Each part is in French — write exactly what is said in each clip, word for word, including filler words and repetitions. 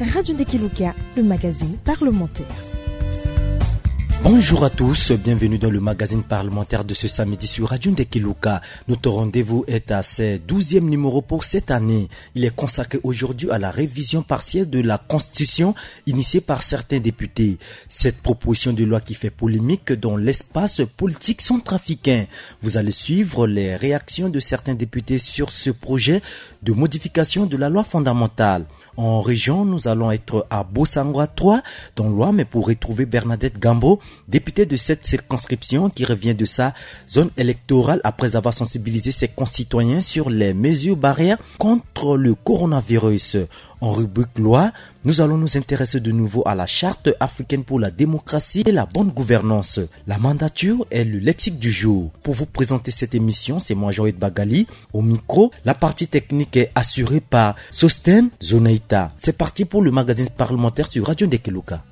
Radio Ndekeluka, le magazine parlementaire. Bonjour à tous, bienvenue dans le magazine parlementaire de ce samedi sur Radio Ndekeluka. Notre rendez-vous est à ce douzième numéro pour cette année. Il est consacré aujourd'hui à la révision partielle de la Constitution initiée par certains députés. Cette proposition de loi qui fait polémique dans l'espace politique centrafricain. Vous allez suivre les réactions de certains députés sur ce projet de modification de la loi fondamentale. En région, nous allons être à Bossangoa trois, dans l'Ouest, mais pour retrouver Bernadette Gambo, députée de cette circonscription qui revient de sa zone électorale après avoir sensibilisé ses concitoyens sur les mesures barrières contre le coronavirus. En rubrique loi, nous allons nous intéresser de nouveau à la charte africaine pour la démocratie et la bonne gouvernance. La mandature est le lexique du jour. Pour vous présenter cette émission, c'est moi Joël Bagali. Au micro, la partie technique est assurée par Sosten Zoneita. C'est parti pour le magazine parlementaire sur Radio Ndekeluka.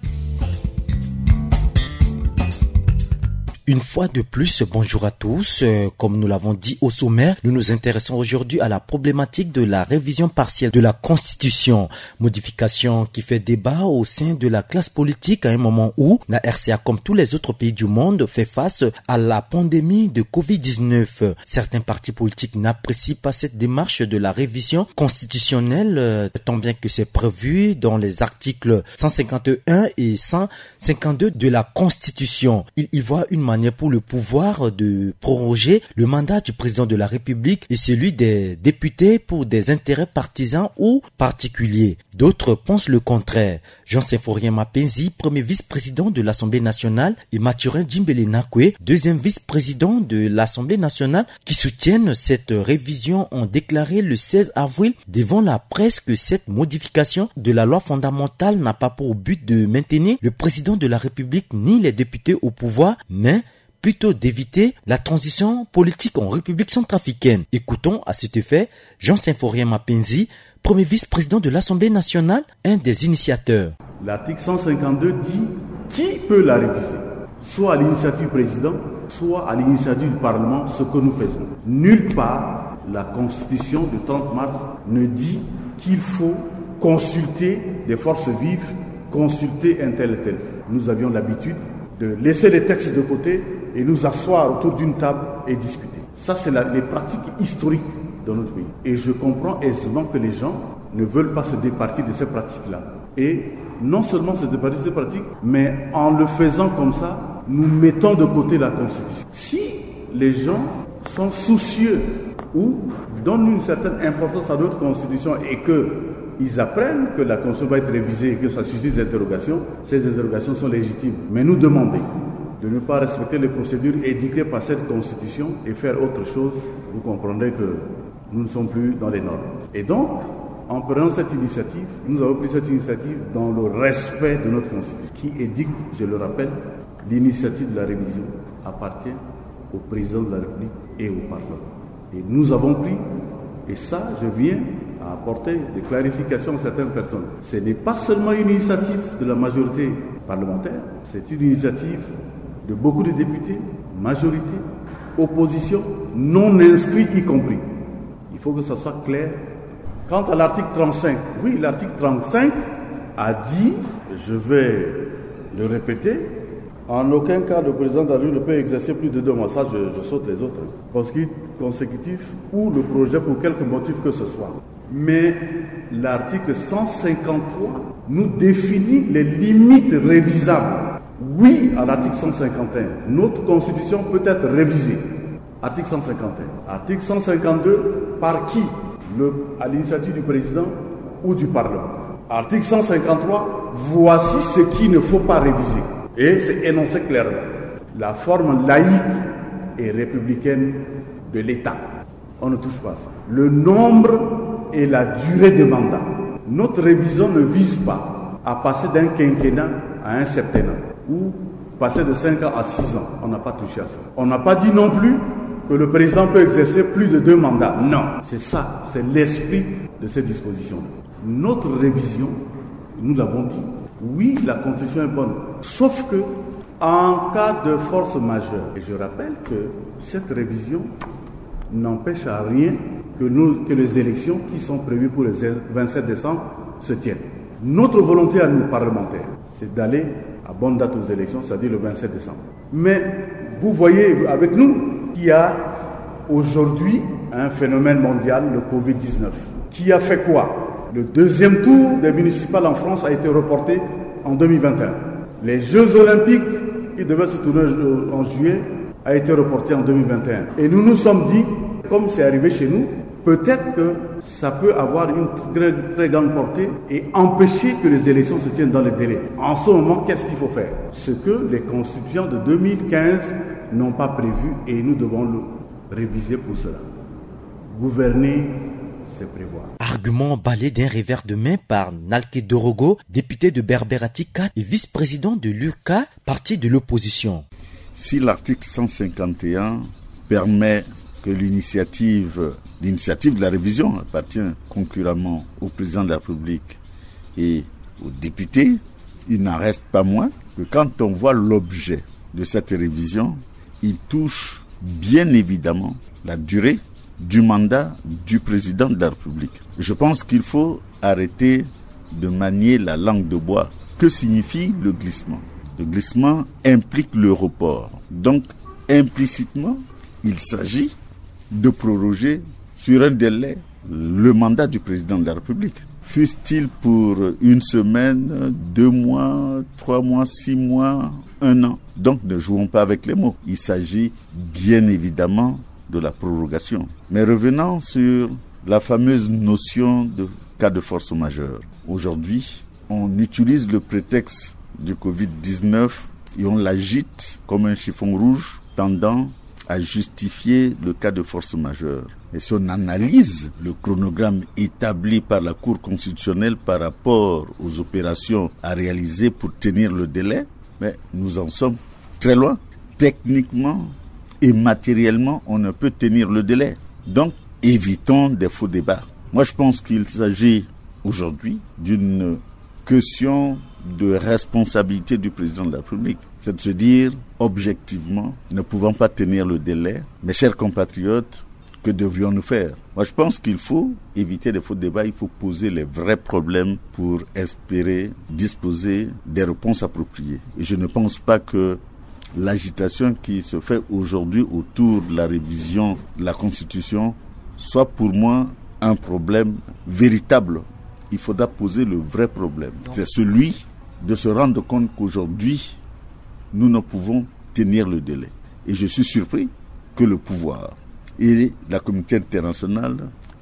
Une fois de plus, bonjour à tous. Euh, comme nous l'avons dit au sommaire, nous nous intéressons aujourd'hui à la problématique de la révision partielle de la Constitution. Modification qui fait débat au sein de la classe politique à un moment où la R C A, comme tous les autres pays du monde, fait face à la pandémie de covid dix-neuf. Certains partis politiques n'apprécient pas cette démarche de la révision constitutionnelle, euh, tant bien que c'est prévu dans les articles cent cinquante et un et cent cinquante-deux de la Constitution. Ils y voient une manière pour le pouvoir de proroger le mandat du président de la République et celui des députés pour des intérêts partisans ou particuliers. D'autres pensent le contraire. Jean-Symphorien Mapenzi, premier vice-président de l'Assemblée nationale, et Mathurin Djimbélé Nakwe, deuxième vice-président de l'Assemblée nationale, qui soutiennent cette révision, ont déclaré le seize avril devant la presse que cette modification de la loi fondamentale n'a pas pour but de maintenir le président de la République ni les députés au pouvoir, mais plutôt d'éviter la transition politique en République centrafricaine. Écoutons à cet effet Jean-Symphorien Mapenzi, premier vice-président de l'Assemblée nationale, un des initiateurs. L'article cent cinquante-deux dit qui peut la réviser, soit à l'initiative du président, soit à l'initiative du Parlement, ce que nous faisons. Nulle part, la Constitution du trente mars ne dit qu'il faut consulter les forces vives, consulter un tel et tel. Nous avions l'habitude de laisser les textes de côté et nous asseoir autour d'une table et discuter. Ça, c'est la, les pratiques historiques dans notre pays. Et je comprends aisément que les gens ne veulent pas se départir de ces pratiques-là. Et non seulement se départir de ces pratiques, mais en le faisant comme ça, nous mettons de côté la Constitution. Si les gens sont soucieux ou donnent une certaine importance à notre Constitution et qu'ils apprennent que la Constitution va être révisée et que ça suscite des interrogations, ces interrogations sont légitimes. Mais nous demander de ne pas respecter les procédures édictées par cette Constitution et faire autre chose, vous comprendrez que nous ne sommes plus dans les normes. Et donc, en prenant cette initiative, nous avons pris cette initiative dans le respect de notre Constitution, qui édicte, je le rappelle, l'initiative de la révision appartient au président de la République et au Parlement. Et nous avons pris, et ça, je viens à apporter des clarifications à certaines personnes. Ce n'est pas seulement une initiative de la majorité parlementaire, c'est une initiative de beaucoup de députés, majorité, opposition, non inscrits y compris. Il faut que ça soit clair. Quant à l'article trente-cinq, oui, l'article trente-cinq a dit, je vais le répéter, en aucun cas le président de la République ne peut exercer plus de deux mois. Ça, je, je saute les autres. Consécutif ou le projet pour quelque motif que ce soit. Mais l'article cent cinquante-trois nous définit les limites révisables. Oui, à l'article cent cinquante et un, notre Constitution peut être révisée. Article cent cinquante et un. Article cent cinquante-deux, par qui? Le, à l'initiative du président ou du Parlement. Article cent cinquante-trois, voici ce qu'il ne faut pas réviser. Et c'est énoncé clairement. La forme laïque et républicaine de l'État. On ne touche pas ça. Le nombre et la durée des mandats. Notre révision ne vise pas à passer d'un quinquennat à un septennat ou passer de cinq ans à six ans. On n'a pas touché à ça. On n'a pas dit non plus que le président peut exercer plus de deux mandats. Non, c'est ça, c'est l'esprit de cette disposition. Notre révision, nous l'avons dit, oui, la Constitution est bonne, sauf que en cas de force majeure, et je rappelle que cette révision n'empêche à rien que, nous, que les élections qui sont prévues pour le vingt-sept décembre se tiennent. Notre volonté à nous, parlementaires, c'est d'aller à bonne date aux élections, c'est-à-dire le vingt-sept décembre. Mais vous voyez avec nous qu'il y a aujourd'hui un phénomène mondial, le covid dix-neuf, qui a fait quoi? Le deuxième tour des municipales en France a été reporté en deux mille vingt et un. Les Jeux Olympiques, qui devaient se tourner en juillet, a été reporté en deux mille vingt et un. Et nous nous sommes dit, comme c'est arrivé chez nous, peut-être que ça peut avoir une très, très grande portée et empêcher que les élections se tiennent dans les délais. En ce moment, qu'est-ce qu'il faut faire? Ce que les constituants de deux mille quinze n'ont pas prévu et nous devons le réviser pour cela. Gouverner, c'est prévoir. Argument balayé d'un revers de main par Nalke Dorogo, député de Berberati quatre et vice-président de l'U R C A, parti de l'opposition. Si l'article cent cinquante et un permet que l'initiative, l'initiative de la révision appartient concurremment au président de la République et aux députés, il n'en reste pas moins que quand on voit l'objet de cette révision, il touche bien évidemment la durée du mandat du président de la République. Je pense qu'il faut arrêter de manier la langue de bois. Que signifie le glissement? Le glissement implique le report. Donc, implicitement, il s'agit de proroger sur un délai le mandat du président de la République. Fût-il pour une semaine, deux mois, trois mois, six mois, un an. Donc, ne jouons pas avec les mots. Il s'agit bien évidemment de la prorogation. Mais revenons sur la fameuse notion de cas de force majeure. Aujourd'hui, on utilise le prétexte du covid dix-neuf et on l'agite comme un chiffon rouge tendant à justifier le cas de force majeure. Et si on analyse le chronogramme établi par la Cour constitutionnelle par rapport aux opérations à réaliser pour tenir le délai, mais nous en sommes très loin. Techniquement et matériellement, on ne peut tenir le délai. Donc, évitons des faux débats. Moi, je pense qu'il s'agit aujourd'hui d'une question de responsabilité du président de la République. C'est de se dire, objectivement, ne pouvant pas tenir le délai, mes chers compatriotes, que devrions-nous faire? Moi, je pense qu'il faut éviter les faux débats, il faut poser les vrais problèmes pour espérer disposer des réponses appropriées. Et je ne pense pas que l'agitation qui se fait aujourd'hui autour de la révision de la Constitution soit pour moi un problème véritable. Il faudra poser le vrai problème. C'est celui de se rendre compte qu'aujourd'hui, nous ne pouvons tenir le délai. Et je suis surpris que le pouvoir et la communauté internationale,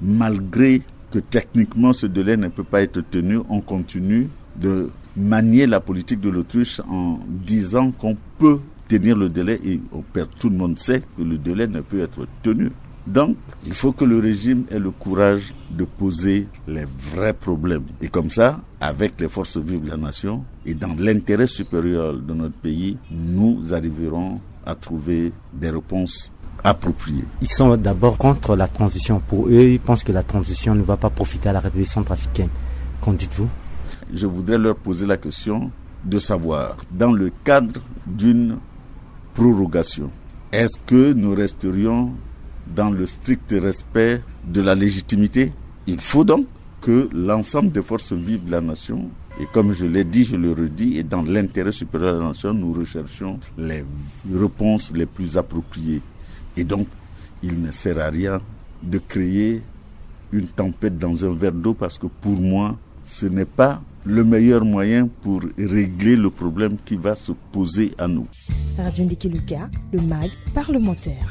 malgré que techniquement ce délai ne peut pas être tenu, on continue de manier la politique de l'autruche en disant qu'on peut tenir le délai et on perd, tout le monde sait que le délai ne peut être tenu. Donc, il faut que le régime ait le courage de poser les vrais problèmes. Et comme ça, avec les forces vives de la nation et dans l'intérêt supérieur de notre pays, nous arriverons à trouver des réponses appropriées. Ils sont d'abord contre la transition. Pour eux, ils pensent que la transition ne va pas profiter à la République centrafricaine. Qu'en dites-vous? Je voudrais leur poser la question de savoir, dans le cadre d'une prorogation, est-ce que nous resterions dans le strict respect de la légitimité? Il faut donc que l'ensemble des forces vives de la nation, et comme je l'ai dit, je le redis, et dans l'intérêt supérieur de la nation, nous recherchions les réponses les plus appropriées. Et donc, il ne sert à rien de créer une tempête dans un verre d'eau, parce que pour moi, ce n'est pas le meilleur moyen pour régler le problème qui va se poser à nous. Radio Ndiki Luka, le M A G parlementaire.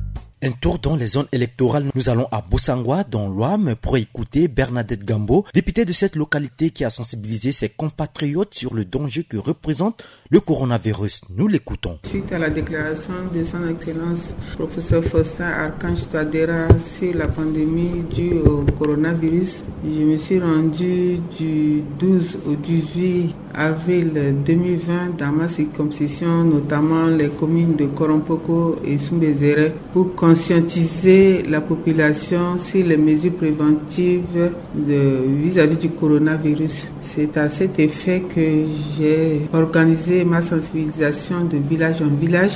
Un tour dans les zones électorales. Nous allons à Bosangwa, dans l'Ouam, pour écouter Bernadette Gambo, députée de cette localité qui a sensibilisé ses compatriotes sur le danger que représente le coronavirus. Nous l'écoutons. Suite à la déclaration de son Excellence, professeur Faustin Archange Touadéra sur la pandémie due au coronavirus, je me suis rendu du douze au dix-huit avril deux mille vingt dans ma circonscription, notamment les communes de Korompoko et Soumbézéré, pour conscientiser la population sur les mesures préventives de, vis-à-vis du coronavirus. C'est à cet effet que j'ai organisé ma sensibilisation de village en village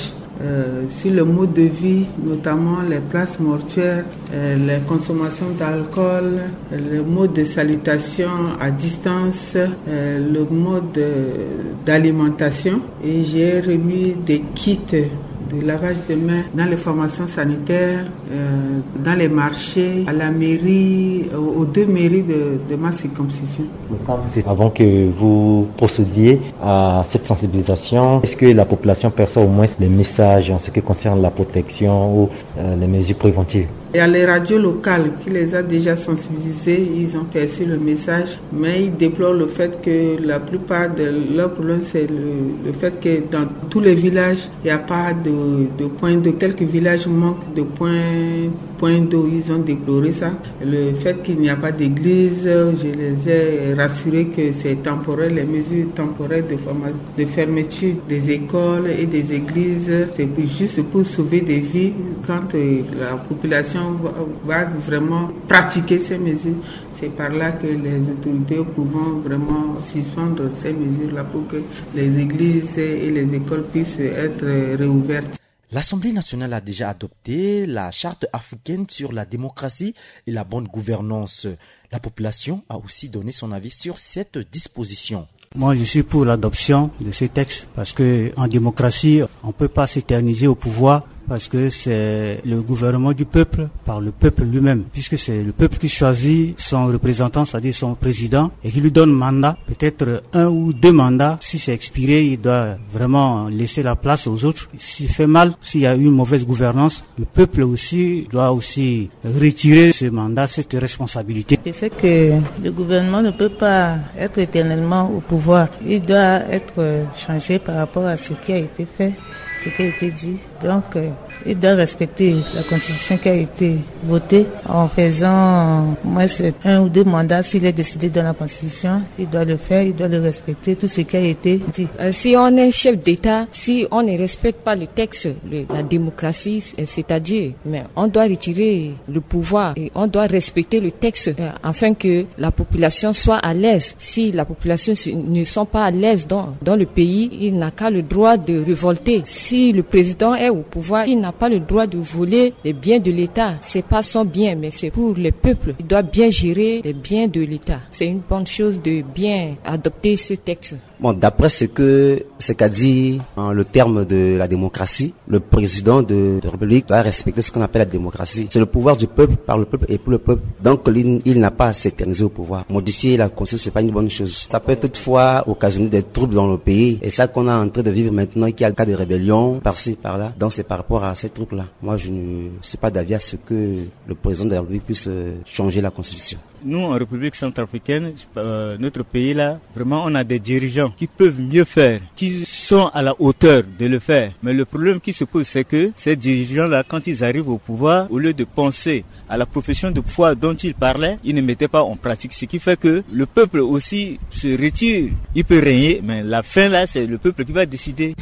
euh, sur le mode de vie, notamment les places mortuaires, euh, les consommations d'alcool, le mode de salutation à distance, euh, le mode d'alimentation. Et j'ai remis des kits de lavage de mains dans les formations sanitaires, euh, dans les marchés, à la mairie, aux, aux deux mairies de, de ma circonscription. Avant que vous procédiez à cette sensibilisation, est-ce que la population perçoit au moins les messages en ce qui concerne la protection ou euh, les mesures préventives? Il y a les radios locales qui les a déjà sensibilisés, ils ont perçu le message, mais ils déplorent le fait que la plupart de leurs problèmes, c'est le, le fait que dans tous les villages, il n'y a pas de, de point d'eau. Quelques villages manquent de points point d'eau, ils ont déploré ça. Le fait qu'il n'y a pas d'église, je les ai rassurés que c'est temporaire, les mesures temporaires de, de fermeture des écoles et des églises, c'est juste pour sauver des vies quand la population va vraiment pratiquer ces mesures. C'est par là que les autorités pourront vraiment suspendre ces mesures-là pour que les églises et les écoles puissent être réouvertes. L'Assemblée nationale a déjà adopté la charte africaine sur la démocratie et la bonne gouvernance. La population a aussi donné son avis sur cette disposition. Moi, je suis pour l'adoption de ces textes parce que en démocratie, on peut pas s'éterniser au pouvoir parce que c'est le gouvernement du peuple par le peuple lui-même, puisque c'est le peuple qui choisit son représentant, c'est-à-dire son président, et qui lui donne mandat, peut-être un ou deux mandats. Si c'est expiré, il doit vraiment laisser la place aux autres. S'il fait mal, s'il y a une mauvaise gouvernance, le peuple aussi doit aussi retirer ce mandat, cette responsabilité. Je sais que le gouvernement ne peut pas être éternellement au pouvoir. Il doit être changé par rapport à ce qui a été fait, ce qui a été dit. Donc, euh, il doit respecter la constitution qui a été votée en faisant moins un ou deux mandats. S'il est décidé dans la constitution, il doit le faire, il doit le respecter, tout ce qui a été dit. Euh, si on est chef d'État, si on ne respecte pas le texte, le, la démocratie, c'est-à-dire, mais on doit retirer le pouvoir et on doit respecter le texte euh, afin que la population soit à l'aise. Si la population ne sont pas à l'aise dans, dans le pays, il n'a qu'à le droit de révolter. Si le président est au pouvoir, il n'a pas le droit de voler les biens de l'État. C'est pas son bien, mais c'est pour le peuple. Il doit bien gérer les biens de l'État. C'est une bonne chose de bien adopter ce texte. Bon, d'après ce que ce qu'a dit en le terme de la démocratie, le président de la République doit respecter ce qu'on appelle la démocratie. C'est le pouvoir du peuple, par le peuple et pour le peuple. Donc, il, il n'a pas à s'éterniser au pouvoir. Modifier la constitution, c'est pas une bonne chose. Ça peut toutefois occasionner des troubles dans le pays. Et ça qu'on est en train de vivre maintenant, qu'il y a le cas de rébellion par-ci, par-là. Donc, c'est par rapport à ces troubles-là. Moi, je ne suis pas d'avis à ce que le président de la République puisse changer la constitution. Nous, en République centrafricaine, euh, notre pays-là, vraiment, on a des dirigeants qui peuvent mieux faire, qui sont à la hauteur de le faire. Mais le problème qui se pose, c'est que ces dirigeants-là, quand ils arrivent au pouvoir, au lieu de penser à la profession de foi dont ils parlaient, ils ne mettaient pas en pratique. Ce qui fait que le peuple aussi se retire. Il peut régner, mais la fin, là, c'est le peuple qui va décider.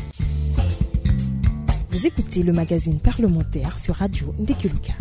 Vous écoutez le magazine parlementaire sur Radio Ndekuluka.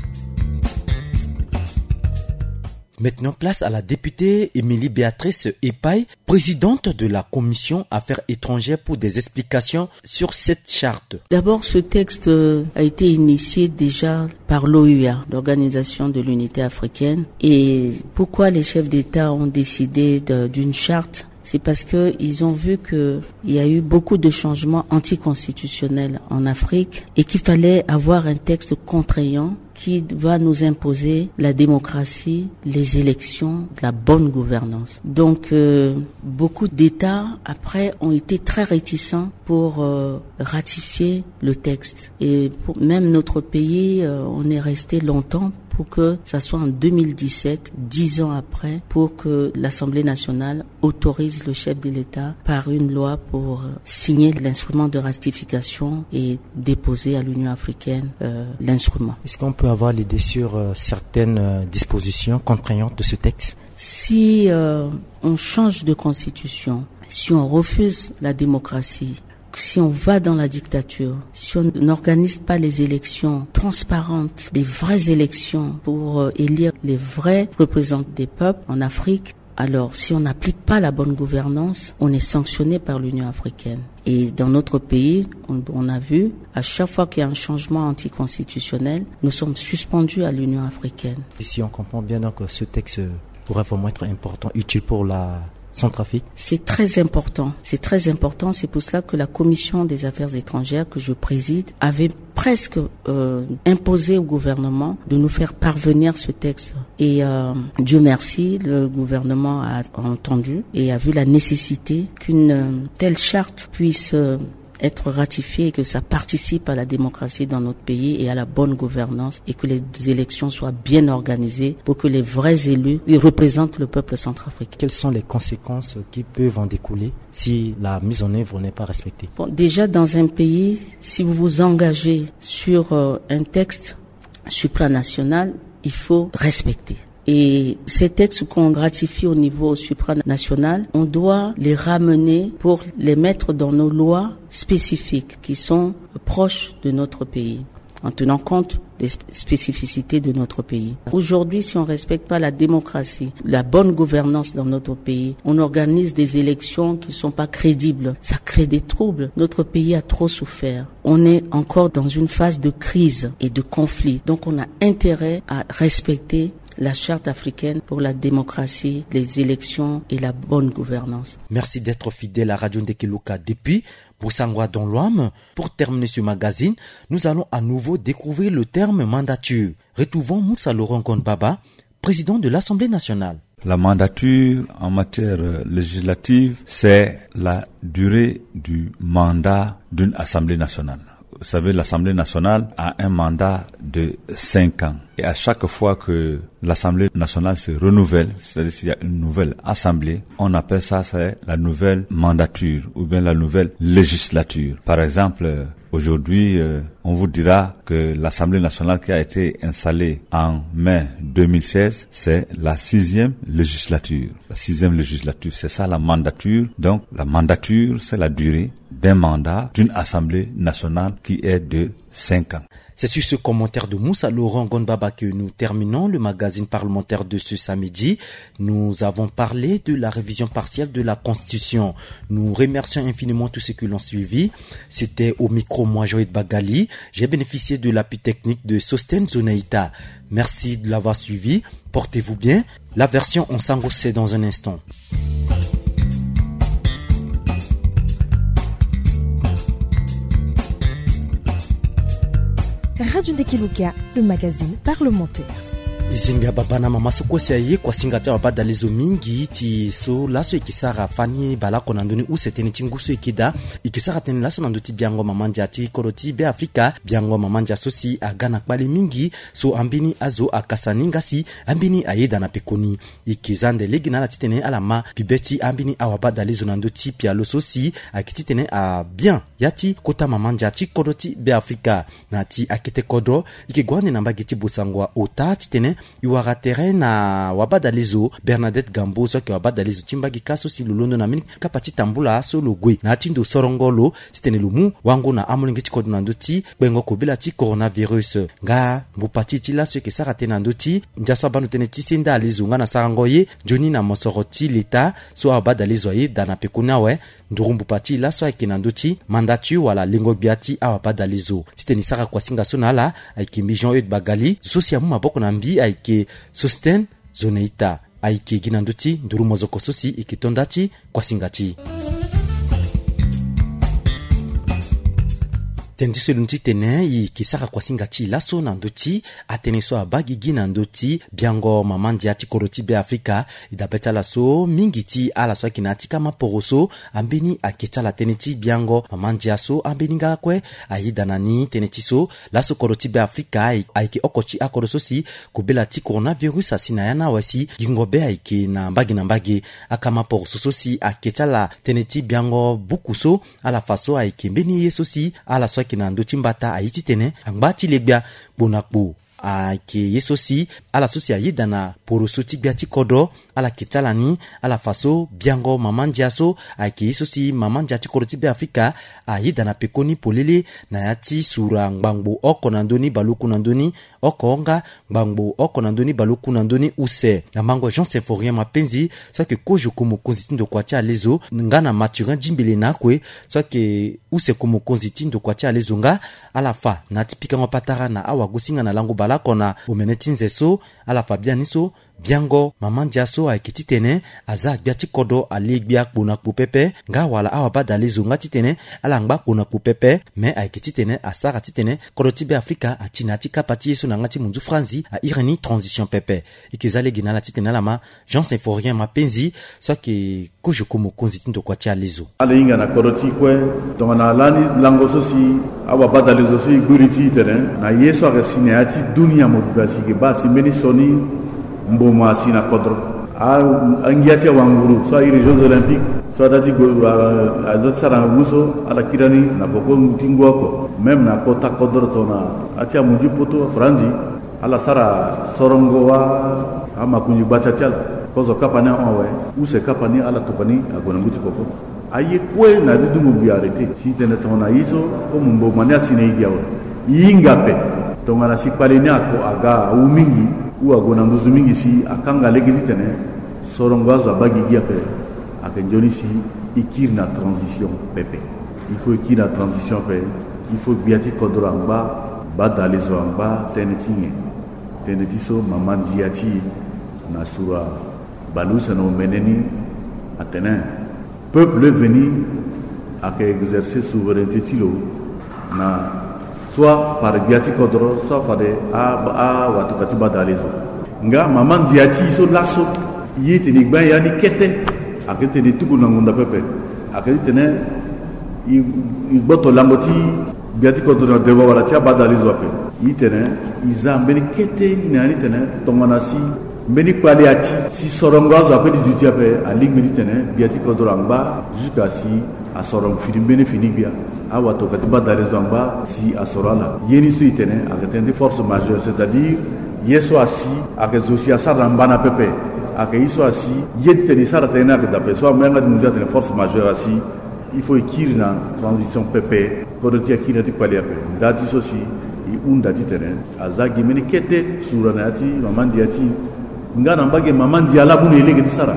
Maintenant, place à la députée Émilie Béatrice Epaille, présidente de la Commission Affaires étrangères, pour des explications sur cette charte. D'abord, ce texte a été initié déjà par l'O U A, l'Organisation de l'Unité africaine. Et pourquoi les chefs d'État ont décidé de, d'une charte ? C'est parce que ils ont vu que il y a eu beaucoup de changements anticonstitutionnels en Afrique et qu'il fallait avoir un texte contraignant qui va nous imposer la démocratie, les élections, la bonne gouvernance. Donc, euh, beaucoup d'États, après, ont été très réticents pour euh, ratifier le texte. Et pour même notre pays, euh, on est resté longtemps pour que ça soit en deux mille dix-sept, dix ans après, pour que l'Assemblée nationale autorise le chef de l'État par une loi pour signer l'instrument de ratification et déposer à l'Union africaine euh, l'instrument. Est-ce qu'on peut avoir l'idée sur euh, certaines euh, dispositions contraignantes de ce texte? Si euh, on change de constitution, si on refuse la démocratie, si on va dans la dictature, si on n'organise pas les élections transparentes, des vraies élections pour euh, élire les vrais représentants des peuples en Afrique, Alors, si on n'applique pas la bonne gouvernance, on est sanctionné par l'Union africaine. Et dans notre pays, on, on a vu, à chaque fois qu'il y a un changement anticonstitutionnel, nous sommes suspendus à l'Union africaine. Et si on comprend bien, donc, ce texte pourrait vraiment être important, utile pour la Centrafrique? C'est très important. C'est très important. C'est pour cela que la Commission des affaires étrangères que je préside avait presque euh, imposé au gouvernement de nous faire parvenir ce texte. Et euh, Dieu merci, le gouvernement a entendu et a vu la nécessité qu'une euh, telle charte puisse euh, être ratifié et que ça participe à la démocratie dans notre pays et à la bonne gouvernance et que les élections soient bien organisées pour que les vrais élus ils représentent le peuple centrafricain. Quelles sont les conséquences qui peuvent en découler si la mise en œuvre n'est pas respectée? Bon, déjà dans un pays, si vous vous engagez sur euh, un texte supranational, il faut respecter. Et ces textes qu'on ratifie au niveau supranational, on doit les ramener pour les mettre dans nos lois spécifiques qui sont proches de notre pays, en tenant compte des spécificités de notre pays. Aujourd'hui, si on ne respecte pas la démocratie, la bonne gouvernance dans notre pays, on organise des élections qui ne sont pas crédibles. Ça crée des troubles. Notre pays a trop souffert. On est encore dans une phase de crise et de conflit. Donc on a intérêt à respecter la charte africaine pour la démocratie, les élections et la bonne gouvernance. Merci d'être fidèle à Radio Ndekeluka depuis Boussangwa dans l'Ouam. Pour terminer ce magazine, nous allons à nouveau découvrir le terme mandature. Retrouvons Moussa Laurent Gondbaba, président de l'Assemblée nationale. La mandature en matière législative, c'est la durée du mandat d'une Assemblée nationale. Vous savez, l'Assemblée nationale a un mandat de cinq ans. Et à chaque fois que l'Assemblée nationale se renouvelle, c'est-à-dire s'il y a une nouvelle Assemblée, on appelle ça c'est la nouvelle mandature ou bien la nouvelle législature. Par exemple, aujourd'hui, euh, on vous dira que l'Assemblée nationale qui a été installée en mai deux mille seize, c'est la sixième législature. La sixième législature, c'est ça la mandature. Donc, la mandature, c'est la durée d'un mandat d'une Assemblée nationale qui est de cinq ans. C'est sur ce commentaire de Moussa Laurent Gondbaba que nous terminons le magazine parlementaire de ce samedi. Nous avons parlé de la révision partielle de la Constitution. Nous remercions infiniment tous ceux qui l'ont suivi. C'était au micro, moi, Joël Bagali. J'ai bénéficié de l'appui technique de Sosten Zonaïta. Merci de l'avoir suivi. Portez-vous bien. La version en sango, c'est dans un instant. Radio Ndekeluka, le magazine parlementaire. Izinga babana mama sokosi aye kwa singata wabada lezo mingi ti so laso ikisara fani bala konandoni u seteni tinguso ikida ikisara teni laso nandoti biango mamanja ti koroti be Afrika biango mamanja sosi agana kbali mingi so ambini azo akasaningasi ambini ayeda na pekoni ikizande legi na la titene alama bibeti ambini awabada lezo nandoti pialo sosi akititene a bien yati kota mamanja ti koroti be Afrika na ti akite kodro ikigwani namba giti busangwa ota titene yuwara terrain na wabada lezo Bernadette Gambo so ke wabada lezo timbagi kaso si lolondo na mini kapati tambula so logwe na tindo sorongolo titene lumu wangu na amulingi tikodo na ndoti bengo kobila ti coronavirus nga mbupati ti la so ke sarate na ndoti njaso abanu tene ti senda lezo nga na sarangoye joni na mosoroti leta so wabada lezo ye dana pekuna we ndurumbu pati la so ke na ndoti mandatu wala lingo biati awabada lezo titene sara kwa singa sonala aikimbi Jean-Eudes Bagali sosia mu maboko na mbi aike Sosten Zoneita aike ginanduti nduru mozoko sosi ikitondati kwa singati tendiso lunti tene i kisaka kwa singati laso nanduti ateniso abagi ginandoti biango mamandia ti koroti be Afrika idabeta laso mingiti ala so kinati kama poroso ambeni aketa la teneti biango mamandia so ambeni ngakwe aidanani teneti so laso koroti be Afrika aike okochi akorososi kubela ti coronavirus asina yana wasi gingobe aike na mbagi na mbagi akama poroso sosi aketa la teneti biango bukuso ala faso aike mbeni yesosi ala so kinando timbata aiti tene angbati legbia bonakbo a ke yesosi ala sosi ayi dana porosoti biati kodo ala kitalani ala faso biango mamandiaso a ke yesosi mamandiati koroti be Afrika ayi dana pekoni polele na yati sura ngbangbo oko nandoni baluku nandoni oko onga ngbangbo oko nandoni baluku nandoni use na mango Jean Symphorien mapenzi so ke kojo komo konzitindo kwa cha lezo ngana maturin jimbele na kwe so ke use komo konzitindo kwa cha lezo nga ala fa na tipika ngopatara na awa gusinga na lango balakona umenetinzeso ala fa bianiso biango mamandiaso a kititene aza biati kodo aligbia kpona kpupepe nga wala awa bada lezo nga titene ala ngba kpona kpupepe me a kititene asara titene kodo tibe Afrika a china tika pati yeso na ngati munzu franzi a irani transition pepe ikizale gina la titene la ma Jean Symphorien mapenzi so ke kujo komo konzitindo kwa cha lezo ala inga na kodo tikwe to na lani lango sosi awa bada lezo so iguriti tene na yeso a sineati dunia mobasi ke basi meni soni mboma sina kodro a angiati wanguru so iri Jeux Olympiques so dati go a dati sara nguso ala kirani na boko mtingo ko même na kota kodro tona atia muji poto franzi ala sara sorongo wa ama kunji batatel kozo kapana onwe use kapani ala topani agona nguti poko aye kwe na dudumu bi arrêté si tene tona iso ko mumbo mania sine igiawo yingape tonga na sipaleni ako aga umingi ou agona nduzu mingi si akanga legiti tene sorongozo abagi giape akenjoni si ikir na transition pepe il faut ikir na transition pepe il faut biati kodro amba bada lezo amba tenetinge tenetiso mamandiati na sura balusa no meneni atene peuple venu à exercer souveraineté tilo na soit par biati kodro soit par a a watu katiba dalezo nga maman diati so lasso yiti ni gba yani kete akete ni tuku na ngunda pepe akete ne i boto lamboti biati kodro de wala tia badalezo ape yitene izambeni kete ni ani tene tomanasi mbeni kwali ati si sorongozo ape di duty ape aligmi tene biati kodro amba jusqu'à si a soron fini mbeni fini bia awa to katiba dalezo amba si asorala yeni su itene akatende force majeure, c'est-à-dire yeso asi akezosia saramba na pepe akeiso asi yetene saratena ke dape so menga mundia tene force majeure asi il faut ikiri na transition pepe kodotia kina ti kwali ape dati sosi i unda titene azagi meni kete sura na ati mamandi ati ngana mbage mamandi ala bunu elege tisara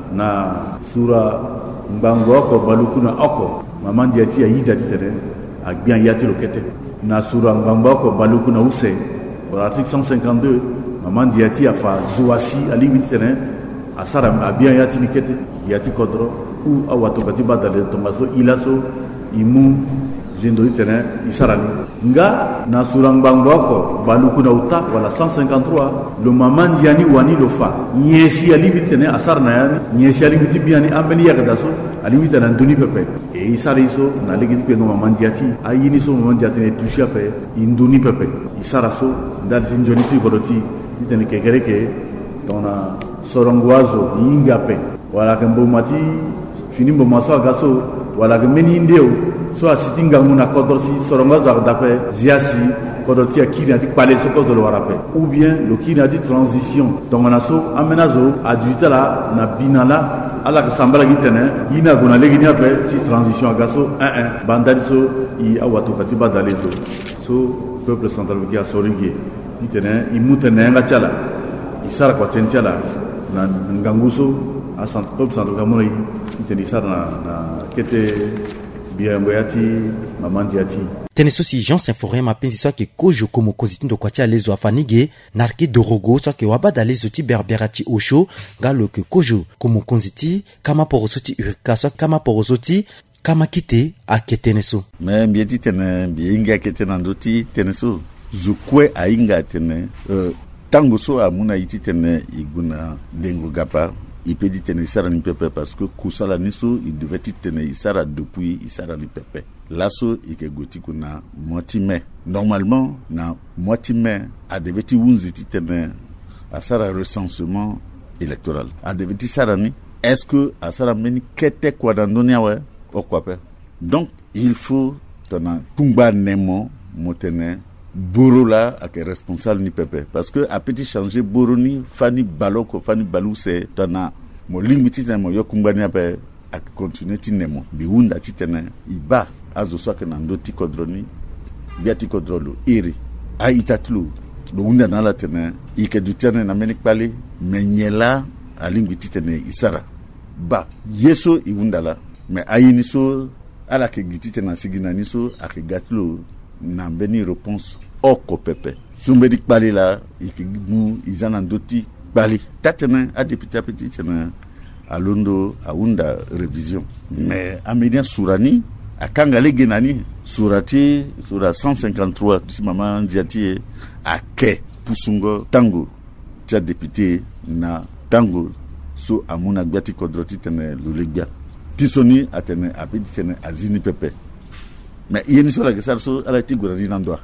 na sura mbango oko balukuna oko mamandi ati yida titene agbian yati lokete na sura mbango oko balukuna use pour l'article cent cinquante-deux mamandi ati afa zuasi alingi titene asara abian yati nikete yati kodro ou awato katiba dale tomaso ilaso imu jendo titene isarani nga na sura mbango oko balukuna uta wala cent cinquante-trois le mamandi yani wani lofa nyesi alingi titene asara na yani nyesi alingi tibiani ambeni yakadaso alimita na ndoni pepe e isara iso na legiti pe no mamandiati ayini so mamandiati ne tushia pe indoni pepe isara so ndal tinjoni ti goroti itene kegereke dona sorongwazo inga pe wala kambo mati finimbo maso agaso wala kemeni ndeo so asitinga muna kodorsi sorongwazo dape ziasi kodoti akina ti pale so kozo lo warape ou bien le kina di transition donc on a so amenazo adutala na binala ala ka sambala gitene yina gona legini ape si transition agaso un un bandali so i awato katiba dalezo so peuple central qui a sorigi ditene imutene nga chala isara kwa tenchala na nganguso a sant peuple central kamoi ditene isara na, na kete biangoyati mamandiati tene sosi Jean Symphorien mapenzi so ke kojo komo kozitindo kwa cha lezo afanige narki dorogo so ke wabada lezo ti berberati osho ngalo ke kojo komo konziti kama porosoti urika so kama porosoti kama kite aketene so me mbieti tene biinga ketena ndoti tene so zukwe ainga tene uh, tango so amuna iti tene iguna dengo gapa il peut dire tene isara ni pepe parce que kusala niso il devait tene isara depuis isara ni pepe lasso ike goti kuna motime normalement na motime a devait ti wunziti tene asara recensement électoral a devait ti sarani est-ce que asara meni kete kwa dandonia we okwape donc il faut tona kumba nemo motene Boro là est responsable ni pepe parce que a petit changer Boro ni fani baloko fani balou c'est dona mo limiti na mo yokumbani ape a continuer tinemo bi wunda titene iba azo soke na ndo tikodroni biati kodrolo iri a itatlu do wunda na la tene ike dutiane na menik pali menyela alingi titene isara ba yeso i wunda la me ayini so ala ke gitite na sigina ni so ake gatlo na beni réponse oko pepe sumbe dik pali la ikimu izana ndoti pali tatena a député petit tena alondo aunda révision mais amédian surani akanga legenani surati sura cent cinquante-trois si mama ndiati ake pusungo tango tia député na tango so amuna gbati kodroti tena lulegba tisoni atene apidi tene azini pepe mais yeni so la gesar so ala tigura ni nandwa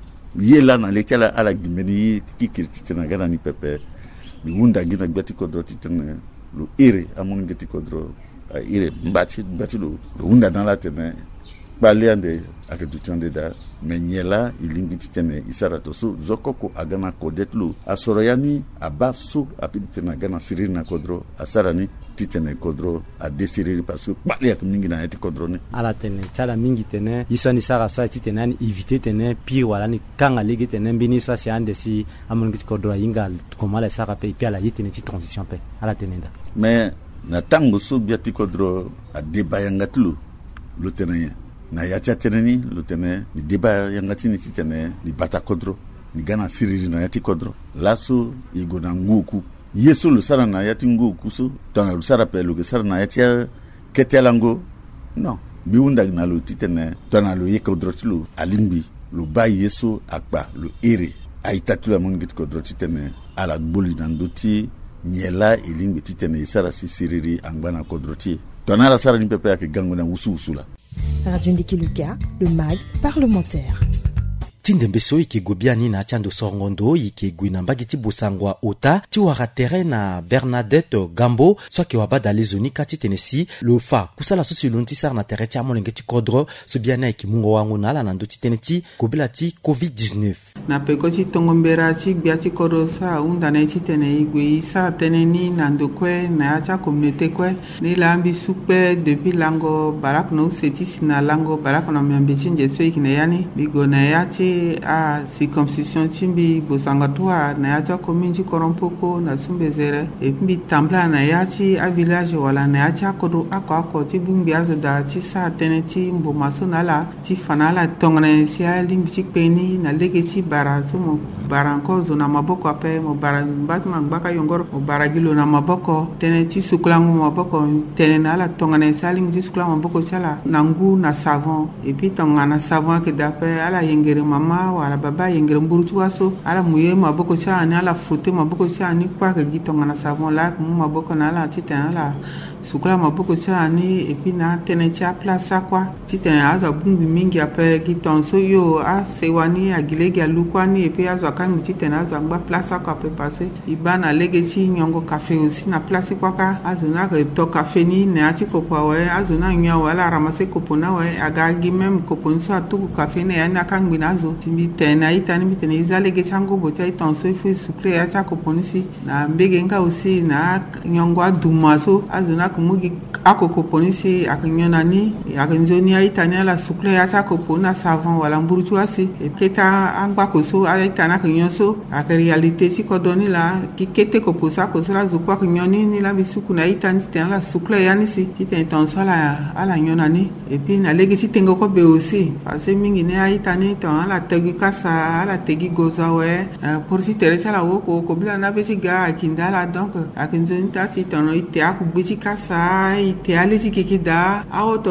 yela na lekala ala gimeni kikirti tena gana ni pepe mi wunda gina gbati kodroti tena lu ire amon ngati kodro ire mbati mbati lu wunda dans la tene baliande akadutande da menyela ilingiti tene isarato so zokoko agana kodetlu asoroyani abaso apidi tena gana sirina kodro asarani titene kodro a desiriri parce que bali ak mingi na eti kodro ne ala tene tala mingi tene isani sara so titene ni éviter tene pire wala ni kanga legi tene bini so si ande si amon git kodro inga komala sara pe pia la yitene ti transition pe ala tene da mais na tango so biati kodro a debayangatlu lu tene na yatia tene ni lu tene ni debayangati ni titene ni bata kodro ni gana siriri na yati kodro laso igona nguku yeso lu sara na yati ngo kuso tana lu sara pe lu sara na yati ketelango non biunda na lu titene tana lu yekodrotlu alimbi lu ba yeso akba lu ere aitatula mongit kodroti tene ala gboli nandoti nyela ilimbi titene sara sisiriri angbana kodroti tana la sara ni pepe ak gango na usu usula. Radio Ndiki Luka, le mag parlementaire. Tindembeso ike gobiani na chando sorongondo ike guina mbagiti busangwa ota tiwara terrain na Bernadette Gambo soit ke wabada les zoni kati Tennessee le fa kusala so silunti sar na terre tia molengeti kodro so biana ike mungo wangu na la nando titeneti kobilati covid dix-neuf na pekoti tongombera ti biati kodro sa unda na titene igwe sa teneni nando kwe na acha communauté kwe ni lambi supe depuis lango barak no setis na lango barak no mbeti njeso ikine yani bigo na yati a circonscription timbi bosangatua na yacha commune korompoko na sumbezere et puis tambla na yachi a village wala na yacha kodo ako ako ti bumbi azo da ti sa teneti mbo masonala ti fanala tongna si alim ti peni na legeti barazo mo baranko zo na maboko ape mo baran batman baka yongor mo baragilo na maboko teneti suklangu maboko tenena tongna si alim ti suklangu maboko chala nangu na savon et puis tongana savon ke dape ala yengere mama wala baba yengere mburutu waso ala muye maboko cha ni ala fote maboko cha ni kwa ke gitonga na savon la mu maboko na ala titana la sukula maboko cha ni et puis na tene cha place kwa titana aza bungu mingi ape giton so yo a sewani agilege alukwa ni et puis aza kan titana aza ngba place kwa pe passer ibana legesi nyongo café aussi na place kwa ka azuna ke to café ni na ati kopo we azuna nya wala ramase kopo na we agagi même kopo so atu café ne yana kan binazo timbi tena itani mitene izalege chango bota itonso ifu sukle ya cha kopo nisi na mbege nga aussi na nyongo adumaso azuna kumugi akoko ponisi akinyona ni akinzoni aitani ala sukle ya cha kopo na savon wala mburutu asi eketa angba koso aitana kinyonso ak réalité si kodoni la kikete kopo sa koso la zukwa kinyoni ni la bisuku na itani tena la sukle ya nisi titen tonso la ala nyona ni et puis na lege si tengo ko be aussi parce mingi ne aitani ton la tegi kasa ala tegi goza we pour si teresa la woko ko bila na besi ga akindala donc akinzoni ta si ton ite akubisi kasa ite ale si kikida aoto